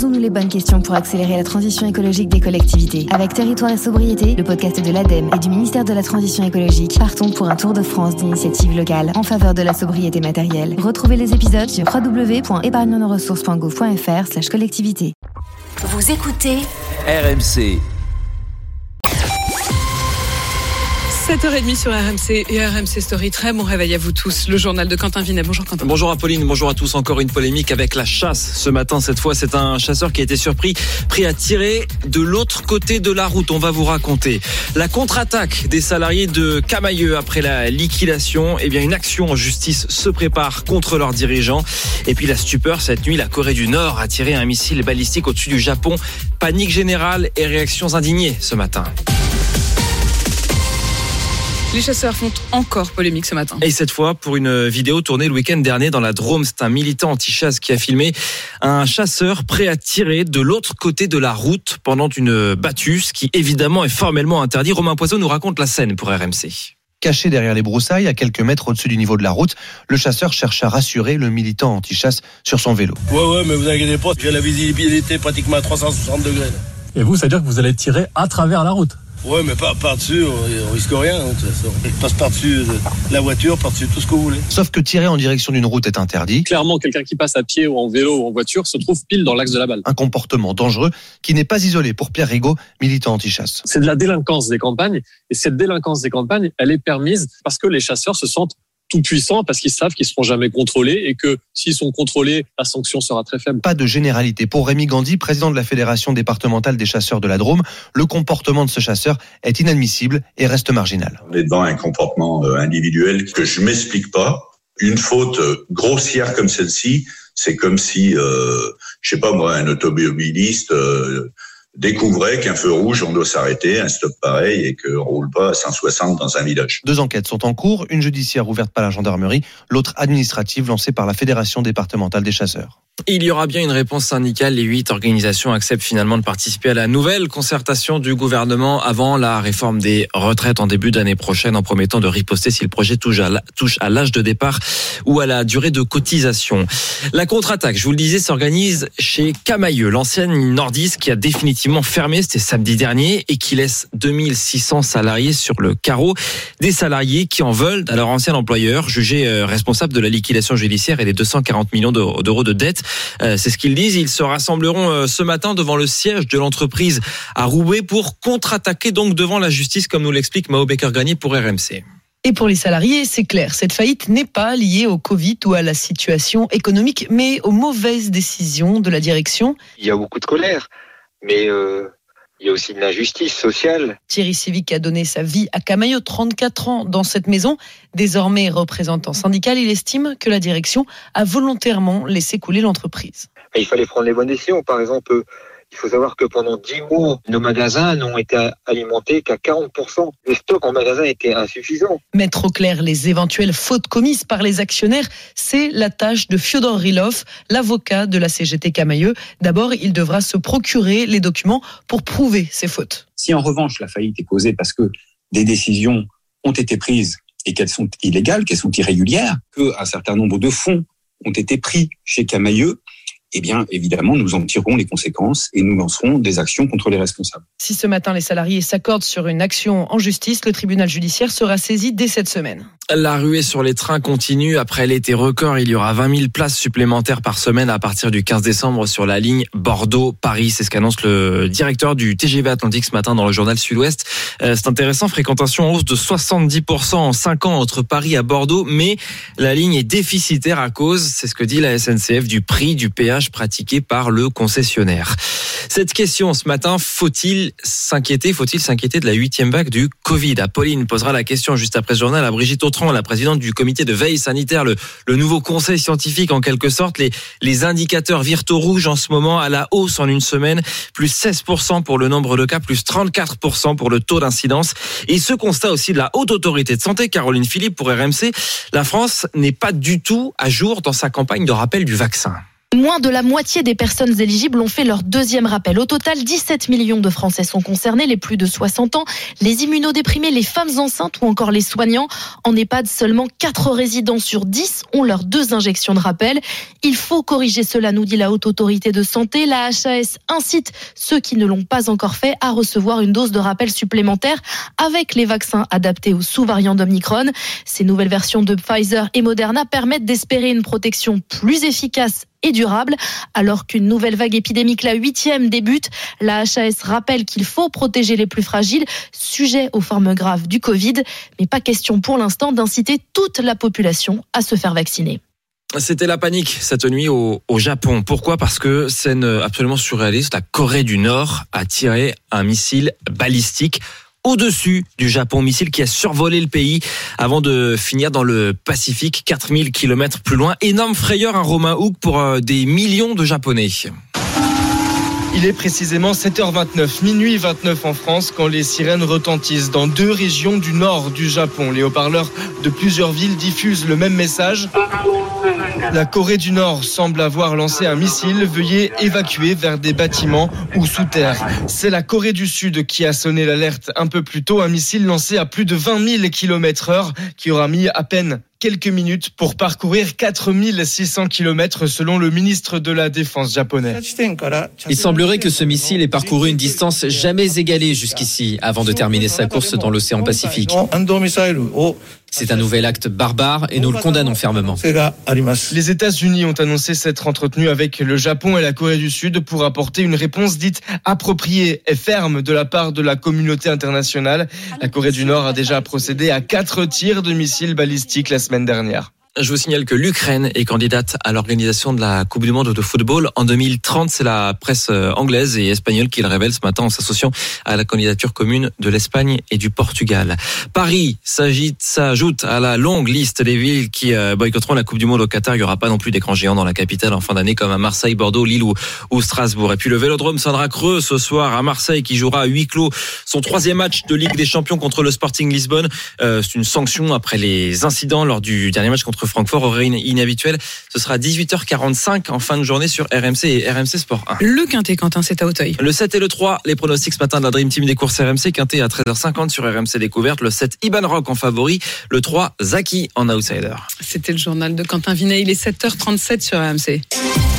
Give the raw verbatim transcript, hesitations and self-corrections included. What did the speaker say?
Posons-nous les bonnes questions pour accélérer la transition écologique des collectivités. Avec Territoire et Sobriété, le podcast de l'ADEME et du ministère de la Transition écologique, partons pour un tour de France d'initiatives locales en faveur de la sobriété matérielle. Retrouvez les épisodes sur w w w point épargne nos ressources point gouv point f r slash collectivité. Vous écoutez R M C. sept heures trente sur R M C et R M C Story. Très bon réveil à vous tous. Le journal de Quentin Vinet. Bonjour Quentin. Bonjour Apolline, bonjour à tous. Encore une polémique avec la chasse. Ce matin, cette fois, c'est un chasseur qui a été surpris, pris à tirer de l'autre côté de la route. On va vous raconter. La contre-attaque des salariés de Camaïeu après la liquidation. Eh bien, une action en justice se prépare contre leurs dirigeants. Et puis la stupeur, cette nuit, la Corée du Nord a tiré un missile balistique au-dessus du Japon. Panique générale et réactions indignées ce matin. Les chasseurs font encore polémique ce matin. Et cette fois, pour une vidéo tournée le week-end dernier dans la Drôme, c'est un militant anti-chasse qui a filmé un chasseur prêt à tirer de l'autre côté de la route pendant une battue, ce qui évidemment est formellement interdit. Romain Poiseau nous raconte la scène pour R M C. Caché derrière les broussailles, à quelques mètres au-dessus du niveau de la route, le chasseur cherche à rassurer le militant anti-chasse sur son vélo. Ouais, ouais, mais vous inquiétez pas, j'ai la visibilité pratiquement à trois cent soixante degrés. Et vous, ça veut dire que vous allez tirer à travers la route? Ouais, mais par, par-dessus, on, on risque rien, hein, de toute façon. On passe par-dessus la voiture, par-dessus tout ce que vous voulez. Sauf que tirer en direction d'une route est interdit. Clairement, quelqu'un qui passe à pied ou en vélo ou en voiture se trouve pile dans l'axe de la balle. Un comportement dangereux qui n'est pas isolé pour Pierre Rigaud, militant anti-chasse. C'est de la délinquance des campagnes. Et cette délinquance des campagnes, elle est permise parce que les chasseurs se sentent tout puissants, parce qu'ils savent qu'ils ne seront jamais contrôlés et que s'ils sont contrôlés, la sanction sera très faible. Pas de généralité. Pour Rémi Gandhi, président de la Fédération départementale des chasseurs de la Drôme, le comportement de ce chasseur est inadmissible et reste marginal. On est devant un comportement individuel que je m'explique pas. Une faute grossière comme celle-ci, c'est comme si, euh, je sais pas moi, un automobiliste euh, découvrait qu'un feu rouge, on doit s'arrêter, un stop pareil, et qu'on roule pas à cent soixante dans un village. Deux enquêtes sont en cours, une judiciaire ouverte par la gendarmerie, l'autre administrative lancée par la Fédération départementale des chasseurs. Il y aura bien une réponse syndicale. Les huit organisations acceptent finalement de participer à la nouvelle concertation du gouvernement avant la réforme des retraites en début d'année prochaine, en promettant de riposter si le projet touche à l'âge de départ ou à la durée de cotisation. La contre-attaque, je vous le disais, s'organise chez Camaïeu, l'ancienne nordiste qui a définitivement fermé, c'était samedi dernier, et qui laisse deux mille six cents salariés sur le carreau. Des salariés qui en veulent à leur ancien employeur, jugé responsable de la liquidation judiciaire et des deux cent quarante millions d'euros de dettes. Euh, c'est ce qu'ils disent. Ils se rassembleront euh, ce matin devant le siège de l'entreprise à Roubaix pour contre-attaquer donc devant la justice, comme nous l'explique Mao Becker-Granier pour R M C. Et pour les salariés, c'est clair, cette faillite n'est pas liée au Covid ou à la situation économique, mais aux mauvaises décisions de la direction. Il y a beaucoup de colère, mais euh, il y a aussi de l'injustice sociale. Thierry Civic a donné sa vie à Camaïeu, trente-quatre ans, dans cette maison. Désormais représentant syndical, il estime que la direction a volontairement laissé couler l'entreprise. Il fallait prendre les bonnes décisions. Par exemple, il faut savoir que pendant dix mois, nos magasins n'ont été alimentés qu'à quarante pour cent. Les stocks en magasin étaient insuffisants. Mettre au clair les éventuelles fautes commises par les actionnaires, c'est la tâche de Fyodor Rylov, l'avocat de la C G T Camaïeu. D'abord, il devra se procurer les documents pour prouver ces fautes. Si en revanche la faillite est causée parce que des décisions ont été prises et qu'elles sont illégales, qu'elles sont irrégulières, qu'un certain nombre de fonds ont été pris chez Camaïeu, eh bien, évidemment, nous en tirerons les conséquences et nous lancerons des actions contre les responsables. Si ce matin, les salariés s'accordent sur une action en justice, le tribunal judiciaire sera saisi dès cette semaine. La ruée sur les trains continue. Après l'été record, il y aura vingt mille places supplémentaires par semaine à partir du quinze décembre sur la ligne Bordeaux-Paris. C'est ce qu'annonce le directeur du T G V Atlantique ce matin dans le journal Sud-Ouest. Euh, c'est intéressant, fréquentation en hausse de soixante-dix pour cent en cinq ans entre Paris et Bordeaux, mais la ligne est déficitaire à cause, c'est ce que dit la S N C F, du prix du péage pratiqué par le concessionnaire. Cette question ce matin, faut-il s'inquiéter, faut-il s'inquiéter de la huitième vague du Covid? Apolline posera la question juste après ce journal à Brigitte Autran, la présidente du comité de veille sanitaire, le, le nouveau conseil scientifique en quelque sorte. Les, les indicateurs virent au rouge en ce moment, à la hausse en une semaine, plus seize pour cent pour le nombre de cas, plus trente-quatre pour cent pour le taux d'incidence. Et ce constat aussi de la Haute Autorité de Santé, Caroline Philippe pour R M C, la France n'est pas du tout à jour dans sa campagne de rappel du vaccin. Moins de la moitié des personnes éligibles ont fait leur deuxième rappel. Au total, dix-sept millions de Français sont concernés, les plus de soixante ans, les immunodéprimés, les femmes enceintes ou encore les soignants. En EHPAD, seulement quatre résidents sur dix ont leurs deux injections de rappel. Il faut corriger cela, nous dit la Haute Autorité de Santé. La H A S incite ceux qui ne l'ont pas encore fait à recevoir une dose de rappel supplémentaire avec les vaccins adaptés aux sous-variants d'Omicron. Ces nouvelles versions de Pfizer et Moderna permettent d'espérer une protection plus efficace et durable. Alors qu'une nouvelle vague épidémique, la huitième, débute, la H A S rappelle qu'il faut protéger les plus fragiles, sujets aux formes graves du Covid. Mais pas question pour l'instant d'inciter toute la population à se faire vacciner. C'était la panique cette nuit au, au Japon. Pourquoi ? Parce que, scène absolument surréaliste, la Corée du Nord a tiré un missile balistique au-dessus du Japon, missile qui a survolé le pays avant de finir dans le Pacifique, quatre mille kilomètres plus loin. Énorme frayeur, un Romain Hook pour euh, des millions de Japonais. Il est précisément sept heures vingt-neuf, minuit vingt-neuf en France, quand les sirènes retentissent dans deux régions du nord du Japon. Les haut-parleurs de plusieurs villes diffusent le même message. La Corée du Nord semble avoir lancé un missile. Veuillez évacuer vers des bâtiments ou sous terre. C'est la Corée du Sud qui a sonné l'alerte un peu plus tôt. Un missile lancé à plus de vingt mille kilomètres heure qui aura mis à peine quelques minutes pour parcourir quatre mille six cents kilomètres selon le ministre de la Défense japonais. Il semblerait que ce missile ait parcouru une distance jamais égalée jusqu'ici avant de terminer sa course dans l'océan Pacifique. C'est un nouvel acte barbare et nous le condamnons fermement. Les États-Unis ont annoncé s'être entretenus avec le Japon et la Corée du Sud pour apporter une réponse dite appropriée et ferme de la part de la communauté internationale. La Corée du Nord a déjà procédé à quatre tirs de missiles balistiques la semaine dernière. Je vous signale que l'Ukraine est candidate à l'organisation de la Coupe du Monde de football en deux mille trente. C'est la presse anglaise et espagnole qui le révèle ce matin en s'associant à la candidature commune de l'Espagne et du Portugal. Paris s'ajoute à la longue liste des villes qui boycotteront la Coupe du Monde au Qatar. Il n'y aura pas non plus d'écran géant dans la capitale en fin d'année comme à Marseille, Bordeaux, Lille ou, ou Strasbourg. Et puis le Vélodrome Sandra Creux ce soir à Marseille qui jouera à huis clos son troisième match de Ligue des Champions contre le Sporting Lisbonne. Euh, c'est une sanction après les incidents lors du dernier match contre Francfort, horaire inhabituel. Ce sera dix-huit heures quarante-cinq en fin de journée sur R M C et R M C Sport un. Le Quintet, Quentin, c'est à Auteuil. Le sept et le trois, les pronostics ce matin de la Dream Team des courses R M C. Quintet à treize heures cinquante sur R M C Découverte. Le sept, Iban Rock en favori. Le trois, Zaki en outsider. C'était le journal de Quentin Vinet. Il est sept heures trente-sept sur R M C.